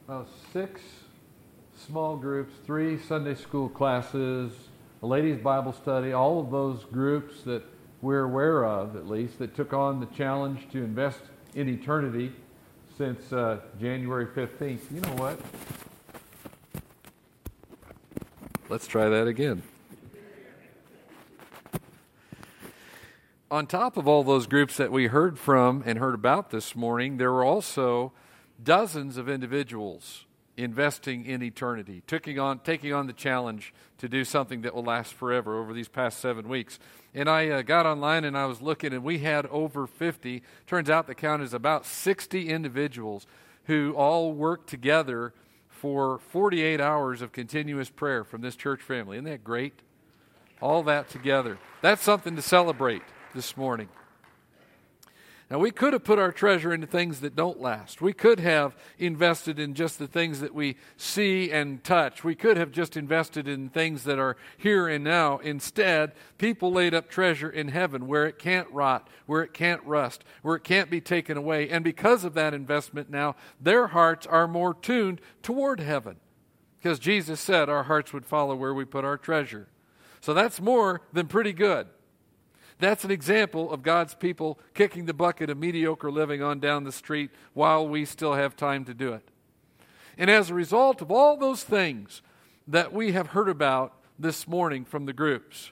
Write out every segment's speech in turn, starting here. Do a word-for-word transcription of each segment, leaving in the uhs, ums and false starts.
uh, six small groups, three Sunday school classes, a ladies' Bible study, all of those groups that we're aware of, at least, that took on the challenge to invest in eternity since uh, January fifteenth. You know what? Let's try that again. On top of all those groups that we heard from and heard about this morning, there were also dozens of individuals investing in eternity, taking on, taking on the challenge to do something that will last forever over these past seven weeks. And I uh, got online and I was looking, and we had over fifty. Turns out the count is about sixty individuals who all worked together for forty-eight hours of continuous prayer from this church family. Isn't that great? All that together. That's something to celebrate this morning. Now, we could have put our treasure into things that don't last. We could have invested in just the things that we see and touch. We could have just invested in things that are here and now. Instead, people laid up treasure in heaven where it can't rot, where it can't rust, where it can't be taken away. And because of that investment now, their hearts are more tuned toward heaven. Because Jesus said our hearts would follow where we put our treasure. So that's more than pretty good. That's an example of God's people kicking the bucket of mediocre living on down the street while we still have time to do it. And as a result of all those things that we have heard about this morning from the groups,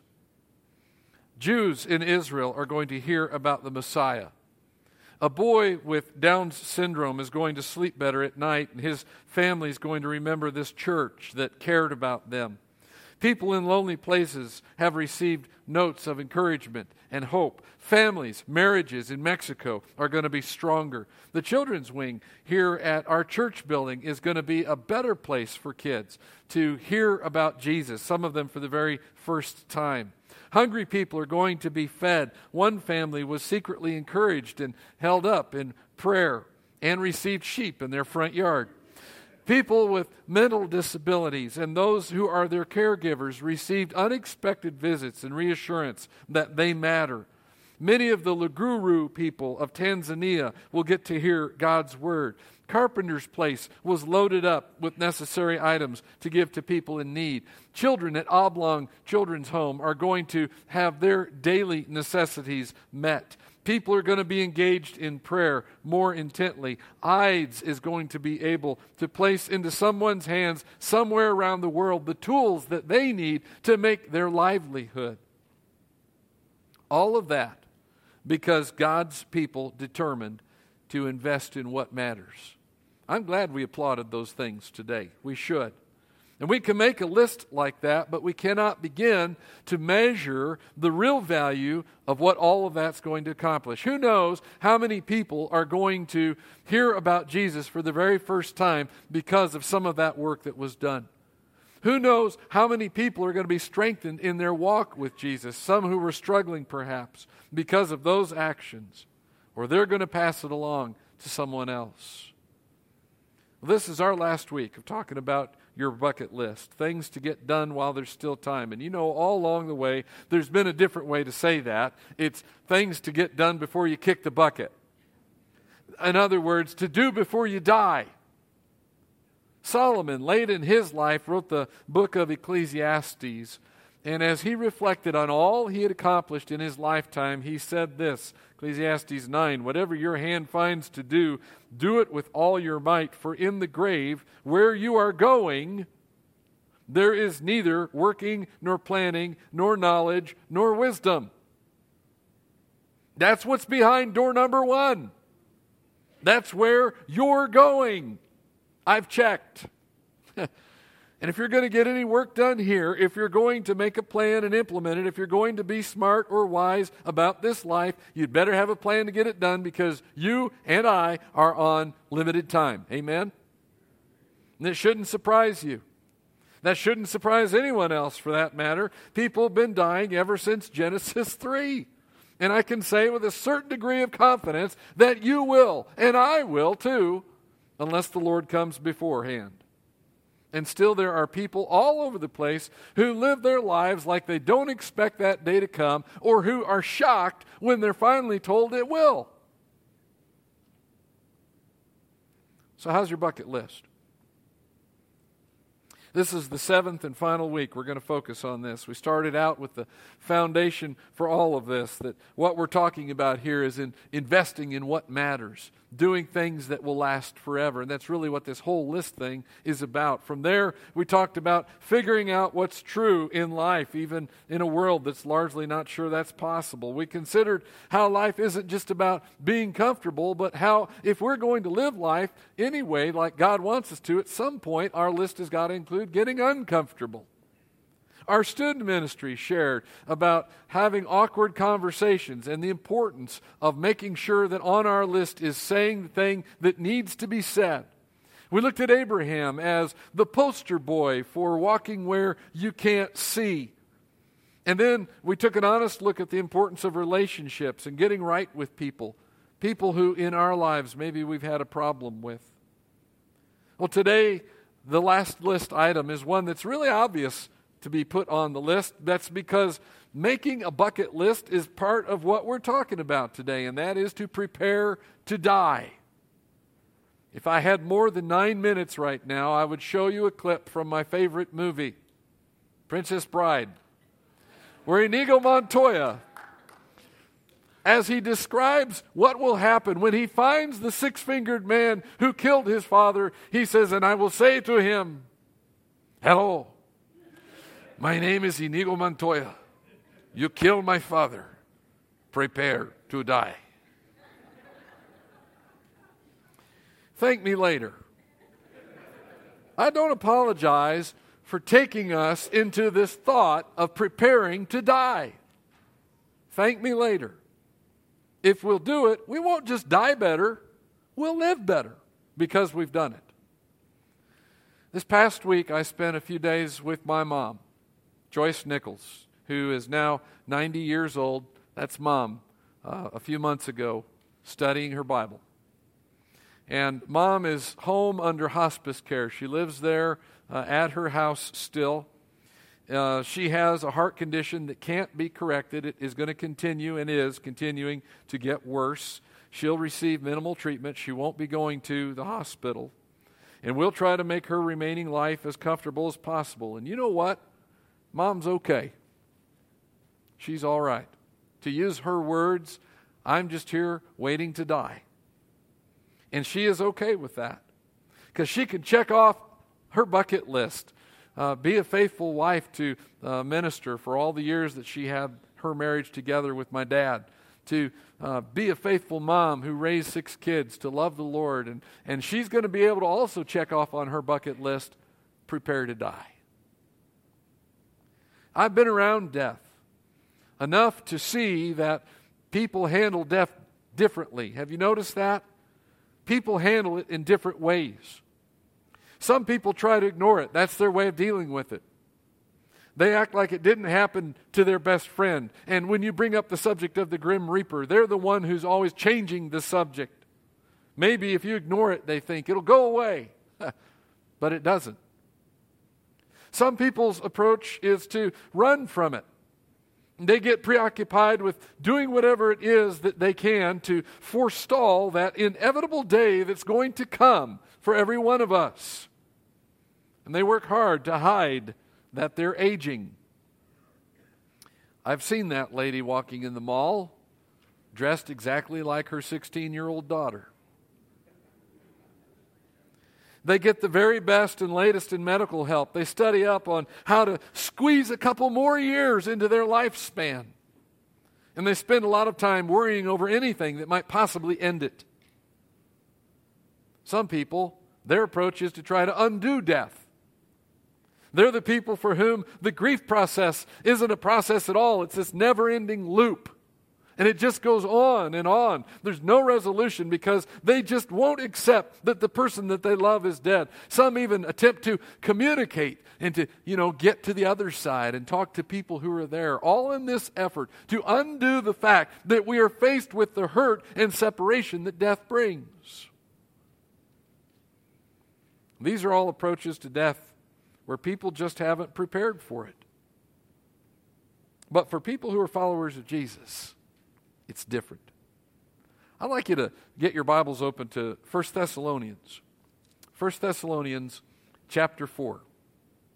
Jews in Israel are going to hear about the Messiah. A boy with Down syndrome is going to sleep better at night, and his family is going to remember this church that cared about them. People in lonely places have received notes of encouragement and hope. Families, marriages in Mexico are going to be stronger. The children's wing here at our church building is going to be a better place for kids to hear about Jesus, some of them for the very first time. Hungry people are going to be fed. One family was secretly encouraged and held up in prayer and received sheep in their front yard. People with mental disabilities and those who are their caregivers received unexpected visits and reassurance that they matter. Many of the Luguru people of Tanzania will get to hear God's word. Carpenter's Place was loaded up with necessary items to give to people in need. Children at Oblong Children's Home are going to have their daily necessities met. People are going to be engaged in prayer more intently. I D S is going to be able to place into someone's hands somewhere around the world the tools that they need to make their livelihood. All of that because God's people determined to invest in what matters. I'm glad we applauded those things today. We should. And we can make a list like that, but we cannot begin to measure the real value of what all of that's going to accomplish. Who knows how many people are going to hear about Jesus for the very first time because of some of that work that was done? Who knows how many people are going to be strengthened in their walk with Jesus, some who were struggling perhaps because of those actions, or they're going to pass it along to someone else. Well, this is our last week of talking about your bucket list, things to get done while there's still time. And you know, all along the way, there's been a different way to say that. It's things to get done before you kick the bucket. In other words, to do before you die. Solomon, late in his life, wrote the book of Ecclesiastes. And as he reflected on all he had accomplished in his lifetime, he said this, Ecclesiastes nine, "Whatever your hand finds to do, do it with all your might, for in the grave where you are going, there is neither working, nor planning, nor knowledge, nor wisdom." That's what's behind door number one. That's where you're going. I've checked. And if you're going to get any work done here, if you're going to make a plan and implement it, if you're going to be smart or wise about this life, you'd better have a plan to get it done, because you and I are on limited time. Amen? And it shouldn't surprise you. That shouldn't surprise anyone else for that matter. People have been dying ever since Genesis three. And I can say with a certain degree of confidence that you will, and I will too, unless the Lord comes beforehand. And still there are people all over the place who live their lives like they don't expect that day to come, or who are shocked when they're finally told it will. So how's your bucket list? This is the seventh and final week we're going to focus on this. We started out with the foundation for all of this, that what we're talking about here is in investing in what matters, doing things that will last forever. And that's really what this whole list thing is about. From there, we talked about figuring out what's true in life, even in a world that's largely not sure that's possible. We considered how life isn't just about being comfortable, but how if we're going to live life anyway, like God wants us to, at some point our list has got to include getting uncomfortable. Our student ministry shared about having awkward conversations and the importance of making sure that on our list is saying the thing that needs to be said. We looked at Abraham as the poster boy for walking where you can't see. And then we took an honest look at the importance of relationships and getting right with people, people who in our lives maybe we've had a problem with. Well, today, the last list item is one that's really obvious to be put on the list. That's because making a bucket list is part of what we're talking about today, and that is to prepare to die. If I had more than nine minutes right now, I would show you a clip from my favorite movie, Princess Bride, where Inigo Montoya, as he describes what will happen when he finds the six-fingered man who killed his father, he says, "And I will say to him, 'Hello, my name is Inigo Montoya. You killed my father. Prepare to die.'" Thank me later. I don't apologize for taking us into this thought of preparing to die. Thank me later. If we'll do it, we won't just die better, we'll live better because we've done it. This past week, I spent a few days with my mom, Joyce Nichols, who is now ninety years old. That's Mom, uh, a few months ago, studying her Bible. And Mom is home under hospice care. She lives there uh, at her house still. Uh, she has a heart condition that can't be corrected. It is going to continue and is continuing to get worse. She'll receive minimal treatment. She won't be going to the hospital. And we'll try to make her remaining life as comfortable as possible. And you know what? Mom's okay. She's all right. To use her words, I'm just here waiting to die. And she is okay with that. Because she can check off her bucket list. Uh, be a faithful wife to uh, minister for all the years that she had her marriage together with my dad. To uh, be a faithful mom who raised six kids, to love the Lord. And, and she's going to be able to also check off on her bucket list, prepare to die. I've been around death enough to see that people handle death differently. Have you noticed that? People handle it in different ways. Some people try to ignore it. That's their way of dealing with it. They act like it didn't happen to their best friend. And when you bring up the subject of the Grim Reaper, they're the one who's always changing the subject. Maybe if you ignore it, they think it'll go away. But it doesn't. Some people's approach is to run from it. They get preoccupied with doing whatever it is that they can to forestall that inevitable day that's going to come for every one of us. And they work hard to hide that they're aging. I've seen that lady walking in the mall, dressed exactly like her sixteen-year-old daughter. They get the very best and latest in medical help. They study up on how to squeeze a couple more years into their lifespan. And they spend a lot of time worrying over anything that might possibly end it. Some people, their approach is to try to undo death. They're the people for whom the grief process isn't a process at all. It's this never-ending loop. And it just goes on and on. There's no resolution because they just won't accept that the person that they love is dead. Some even attempt to communicate and to, you know, get to the other side and talk to people who are there. All in this effort to undo the fact that we are faced with the hurt and separation that death brings. These are all approaches to death where people just haven't prepared for it. But for people who are followers of Jesus, it's different. I'd like you to get your Bibles open to First Thessalonians. First Thessalonians chapter four.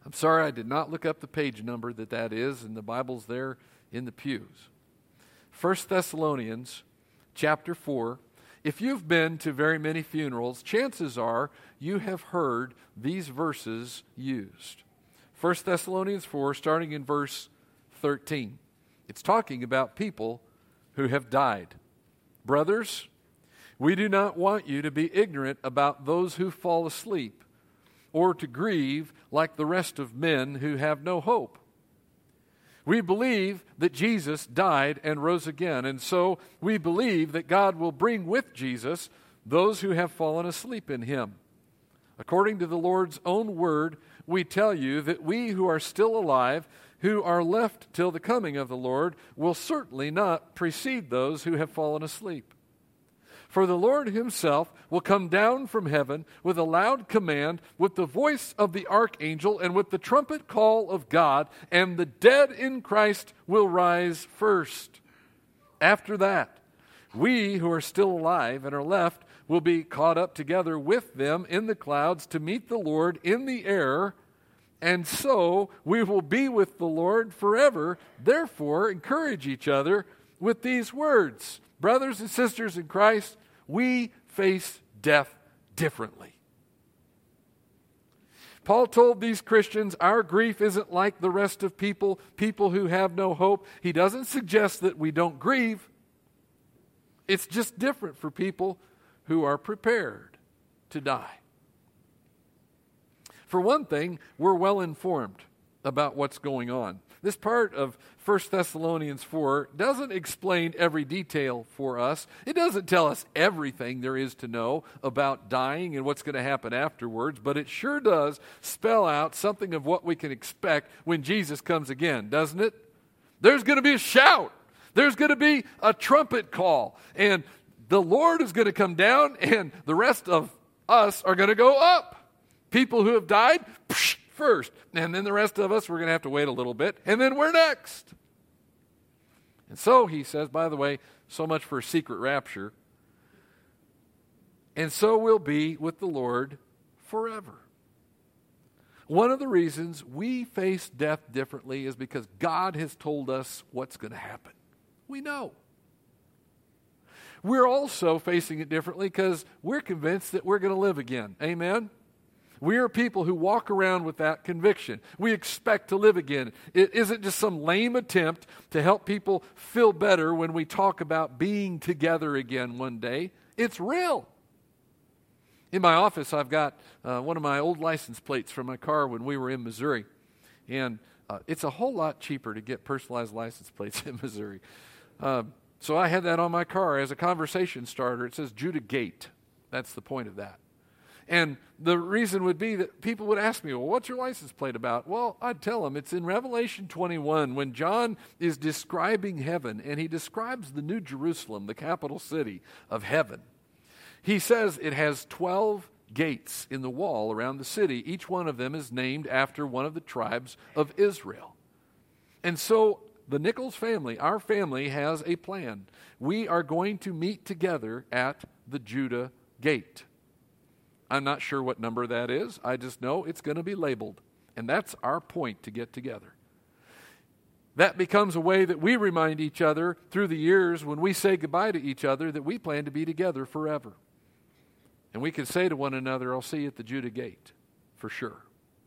I'm sorry I did not look up the page number that that is, and the Bible's there in the pews. First Thessalonians chapter four. If you've been to very many funerals, chances are you have heard these verses used. First Thessalonians four, starting in verse thirteen. It's talking about people who have died. Brothers, we do not want you to be ignorant about those who fall asleep, or to grieve like the rest of men who have no hope. We believe that Jesus died and rose again, and so we believe that God will bring with Jesus those who have fallen asleep in him. According to the Lord's own word, we tell you that we who are still alive, who are left till the coming of the Lord, will certainly not precede those who have fallen asleep. For the Lord himself will come down from heaven with a loud command, with the voice of the archangel, and with the trumpet call of God, and the dead in Christ will rise first. After that, we who are still alive and are left will be caught up together with them in the clouds to meet the Lord in the air, and so we will be with the Lord forever. Therefore, encourage each other with these words. Brothers and sisters in Christ, we face death differently. Paul told these Christians, our grief isn't like the rest of people, people who have no hope. He doesn't suggest that we don't grieve. It's just different for people who are prepared to die. For one thing, we're well informed about what's going on. This part of First Thessalonians four doesn't explain every detail for us. It doesn't tell us everything there is to know about dying and what's going to happen afterwards, but it sure does spell out something of what we can expect when Jesus comes again, doesn't it? There's going to be a shout. There's going to be a trumpet call, and the Lord is going to come down, and the rest of us are going to go up. People who have died, psh, first, and then the rest of us, we're going to have to wait a little bit, and then we're next. And so, he says, by the way, so much for a secret rapture. And so we'll be with the Lord forever. One of the reasons we face death differently is because God has told us what's going to happen. We know. We're also facing it differently because we're convinced that we're going to live again. Amen? We are people who walk around with that conviction. We expect to live again. It isn't just some lame attempt to help people feel better when we talk about being together again one day. It's real. In my office, I've got uh, one of my old license plates from my car when we were in Missouri. And uh, it's a whole lot cheaper to get personalized license plates in Missouri. Uh, so I had that on my car as a conversation starter. It says Judah Gate. That's the point of that. And the reason would be that people would ask me, well, what's your license plate about? Well, I'd tell them it's in Revelation twenty-one when John is describing heaven, and he describes the New Jerusalem, the capital city of heaven. He says it has twelve gates in the wall around the city. Each one of them is named after one of the tribes of Israel. And so the Nichols family, our family, has a plan. We are going to meet together at the Judah Gate. I'm not sure what number that is. I just know it's going to be labeled. And that's our point to get together. That becomes a way that we remind each other through the years when we say goodbye to each other that we plan to be together forever. And we can say to one another, I'll see you at the Judah Gate, for sure.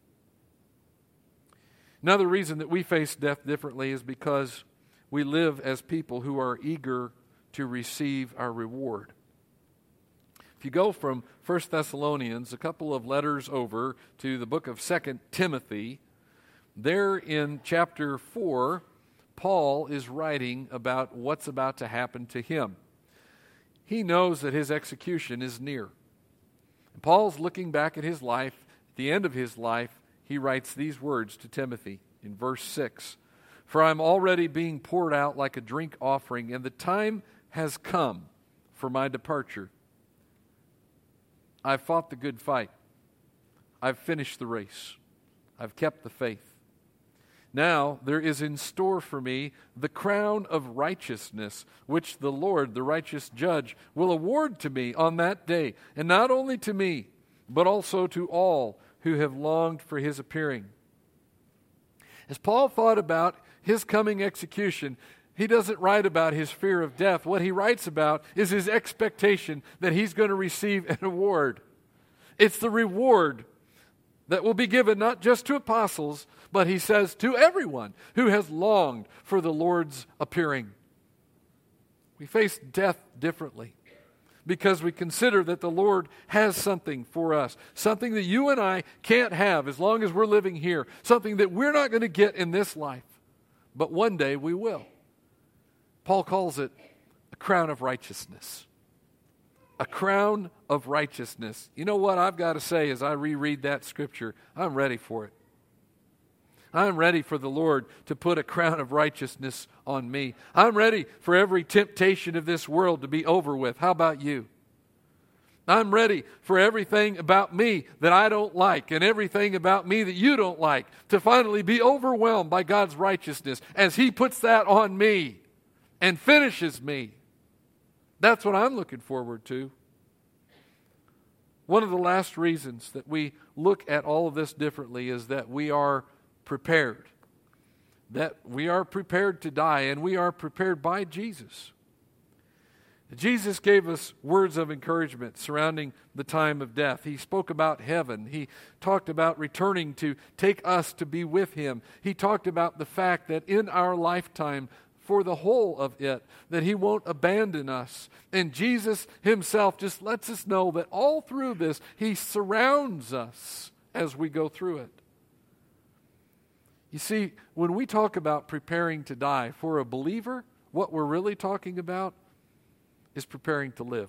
Another reason that we face death differently is because we live as people who are eager to receive our reward. If you go from First Thessalonians, a couple of letters over to the book of Second Timothy, there in chapter four, Paul is writing about what's about to happen to him. He knows that his execution is near. And Paul's looking back at his life. At the end of his life, he writes these words to Timothy in verse six. For I'm already being poured out like a drink offering, and the time has come for my departure. I've fought the good fight. I've finished the race. I've kept the faith. Now there is in store for me the crown of righteousness, which the Lord, the righteous judge, will award to me on that day, and not only to me, but also to all who have longed for his appearing. As Paul thought about his coming execution, he doesn't write about his fear of death. What he writes about is his expectation that he's going to receive an award. It's the reward that will be given not just to apostles, but he says to everyone who has longed for the Lord's appearing. We face death differently because we consider that the Lord has something for us, something that you and I can't have as long as we're living here, something that we're not going to get in this life, but one day we will. Paul calls it a crown of righteousness. A crown of righteousness. You know what I've got to say as I reread that scripture? I'm ready for it. I'm ready for the Lord to put a crown of righteousness on me. I'm ready for every temptation of this world to be over with. How about you? I'm ready for everything about me that I don't like and everything about me that you don't like to finally be overwhelmed by God's righteousness as He puts that on me and finishes me. That's what I'm looking forward to. One of the last reasons that we look at all of this differently is that we are prepared. That we are prepared to die, and we are prepared by Jesus. Jesus gave us words of encouragement surrounding the time of death. He spoke about heaven. He talked about returning to take us to be with Him. He talked about the fact that in our lifetime, for the whole of it, that He won't abandon us. And Jesus Himself just lets us know that all through this, He surrounds us as we go through it. You see, when we talk about preparing to die, for a believer, what we're really talking about is preparing to live.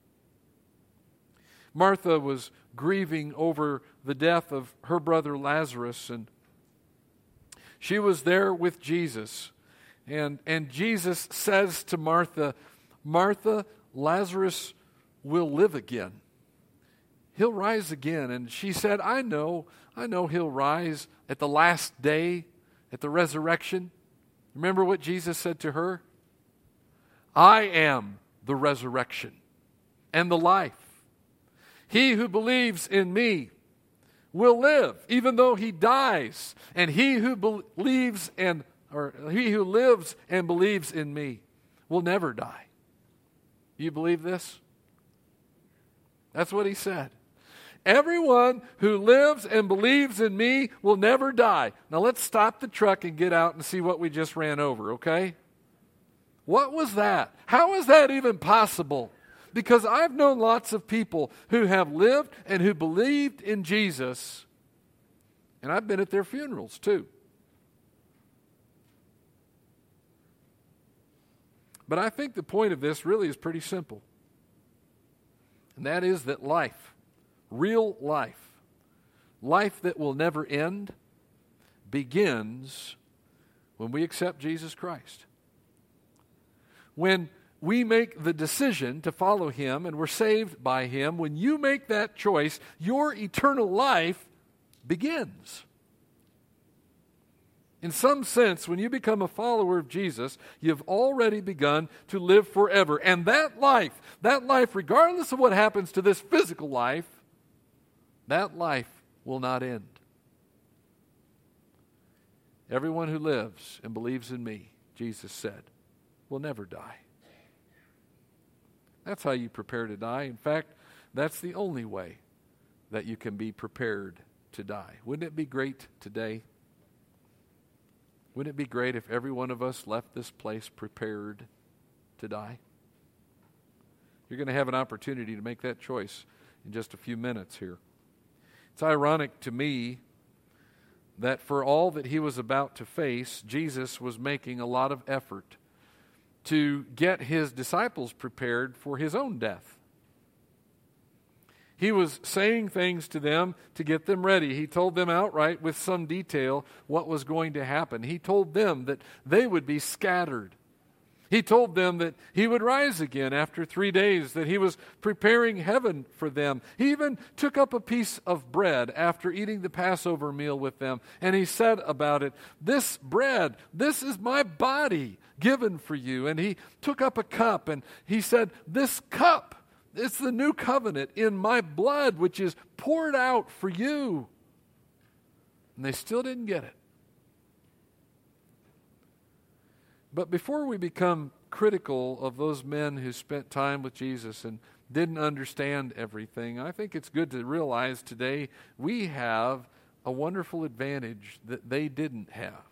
Martha was grieving over the death of her brother Lazarus, and she was there with Jesus. And, and Jesus says to Martha, Martha, Lazarus will live again. He'll rise again. And she said, I know, I know he'll rise at the last day, at the resurrection. Remember what Jesus said to her? I am the resurrection and the life. He who believes in me will live, even though he dies. And he who believes and or he who lives and believes in me will never die. You believe this? That's what he said. Everyone who lives and believes in me will never die. Now let's stop the truck and get out and see what we just ran over, okay? What was that? How is that even possible? Because I've known lots of people who have lived and who believed in Jesus, and I've been at their funerals too. But I think the point of this really is pretty simple. And that is that life, real life, life that will never end, begins when we accept Jesus Christ. When we make the decision to follow Him and we're saved by Him, when you make that choice, your eternal life begins. In some sense, when you become a follower of Jesus, you've already begun to live forever. And that life, that life, regardless of what happens to this physical life, that life will not end. Everyone who lives and believes in me, Jesus said, will never die. That's how you prepare to die. In fact, that's the only way that you can be prepared to die. Wouldn't it be great today? Wouldn't it be great if every one of us left this place prepared to die? You're going to have an opportunity to make that choice in just a few minutes here. It's ironic to me that for all that He was about to face, Jesus was making a lot of effort to get His disciples prepared for His own death. He was saying things to them to get them ready. He told them outright with some detail what was going to happen. He told them that they would be scattered. He told them that He would rise again after three days, that He was preparing heaven for them. He even took up a piece of bread after eating the Passover meal with them, and He said about it, this bread, this is my body given for you. And He took up a cup, and He said, this cup, it's the new covenant in my blood, which is poured out for you. And they still didn't get it. But before we become critical of those men who spent time with Jesus and didn't understand everything, I think it's good to realize today we have a wonderful advantage that they didn't have.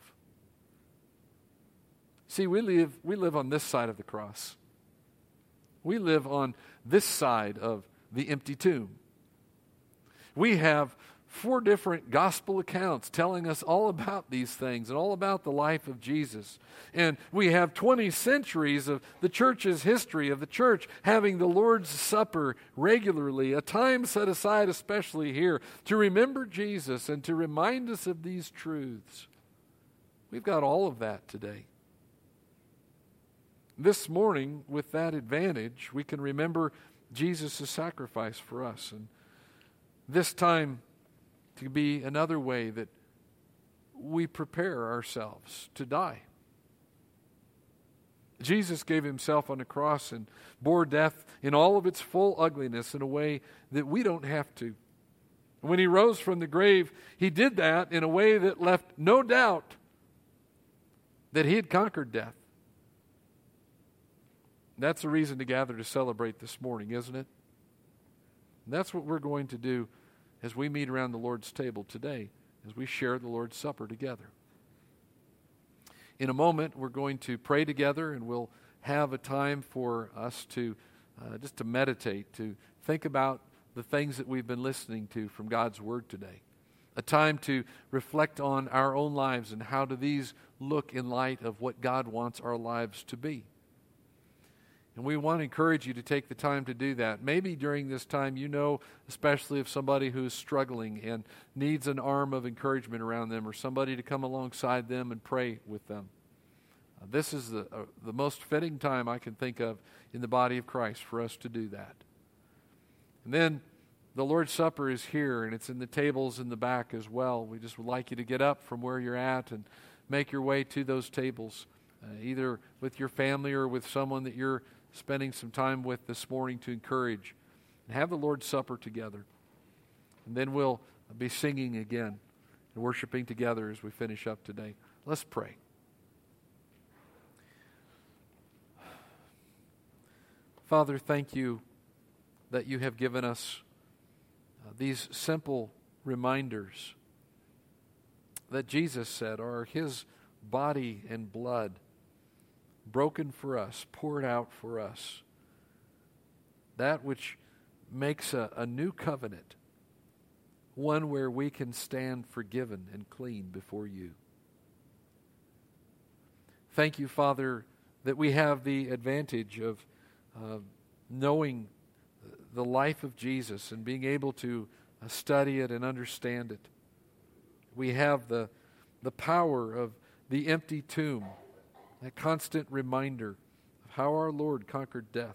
See, we live, we live on this side of the cross. We live on this side of the empty tomb. We have four different gospel accounts telling us all about these things and all about the life of Jesus. And we have twenty centuries of the church's history, of the church having the Lord's Supper regularly, a time set aside especially here to remember Jesus and to remind us of these truths. We've got all of that today. This morning, with that advantage, we can remember Jesus' sacrifice for us. And this time to be another way that we prepare ourselves to die. Jesus gave himself on the cross and bore death in all of its full ugliness in a way that we don't have to. When he rose from the grave, he did that in a way that left no doubt that he had conquered death. That's a reason to gather to celebrate this morning, isn't it? And that's what we're going to do as we meet around the Lord's table today, as we share the Lord's Supper together. In a moment, we're going to pray together, and we'll have a time for us to uh, just to meditate, to think about the things that we've been listening to from God's Word today. A time to reflect on our own lives and how do these look in light of what God wants our lives to be. And we want to encourage you to take the time to do that. Maybe during this time, you know, especially if somebody who is struggling and needs an arm of encouragement around them or somebody to come alongside them and pray with them. Uh, this is the, uh, the most fitting time I can think of in the body of Christ for us to do that. And then the Lord's Supper is here, and it's in the tables in the back as well. We just would like you to get up from where you're at and make your way to those tables, uh, either with your family or with someone that you're spending some time with this morning to encourage, and have the Lord's Supper together. And then we'll be singing again and worshiping together as we finish up today. Let's pray. Father, thank you that you have given us uh, these simple reminders that Jesus said are his body and blood broken for us, poured out for us. That which makes a, a new covenant, one where we can stand forgiven and clean before you. Thank you, Father, that we have the advantage of uh, knowing the life of Jesus and being able to uh, study it and understand it. We have the, the power of the empty tomb, that constant reminder of how our Lord conquered death.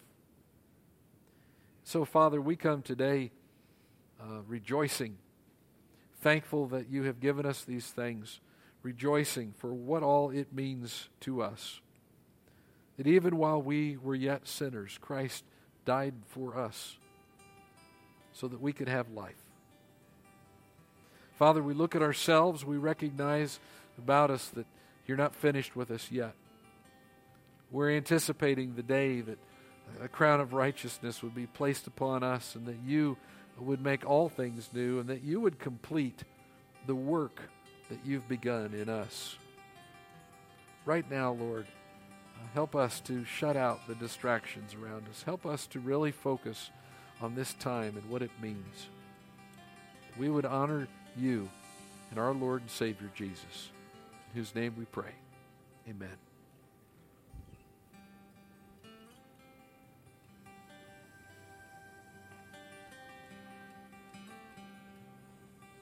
So, Father, we come today uh, rejoicing, thankful that you have given us these things, rejoicing for what all it means to us. That even while we were yet sinners, Christ died for us so that we could have life. Father, we look at ourselves, we recognize about us that you're not finished with us yet. We're anticipating the day that a crown of righteousness would be placed upon us and that you would make all things new and that you would complete the work that you've begun in us. Right now, Lord, help us to shut out the distractions around us. Help us to really focus on this time and what it means. We would honor you and our Lord and Savior Jesus, in whose name we pray. Amen.